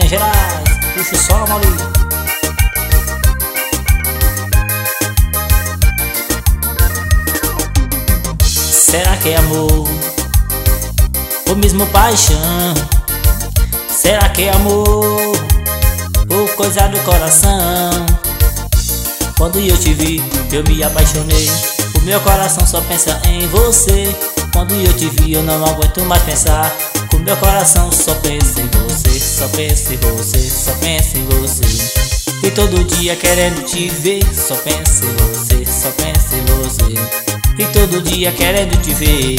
Minas Gerais. Puxa o solo, Maurício. Será que é amor ou mesmo paixão? Será que é amor ou coisa do coração? Quando eu te vi, eu me apaixonei. O meu coração só pensa em você. Quando eu te vi, eu não aguento mais pensar. O meu coração só pensa em você. Só pensa em você, só pensa em você. E todo dia querendo te ver. Só pensa em você, só pensa em você. E todo dia querendo te ver.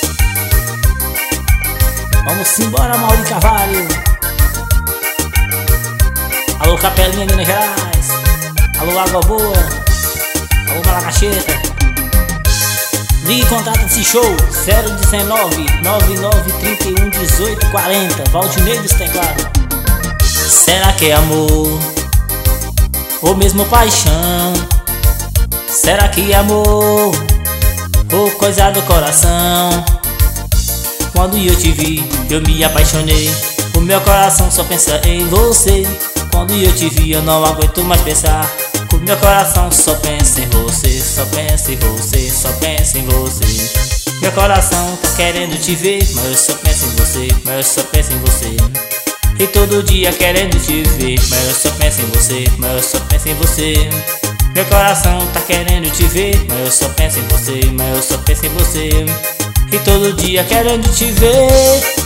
Vamos embora, Mauri Carvalho. Alô, Capelinha, Minas Gerais. Alô, Água Boa. Alô, Malacacheta. Ligue e contrata esse show 019 9931 1840. Valdinei dos teclados. Será que é amor ou mesmo paixão? Será que é amor ou coisa do coração? Quando eu te vi, eu me apaixonei. O meu coração só pensa em você. Quando eu te vi, eu não aguento mais pensar. O meu coração só pensa em você. Só pensa em você, só pensa em você. Meu coração tá querendo te ver, mas eu só penso em você, mas eu só penso em você. E todo dia querendo te ver, mas eu só penso em você, mas eu só penso em você. Meu coração tá querendo te ver, mas eu só penso em você, mas eu só penso em você. E todo dia querendo te ver.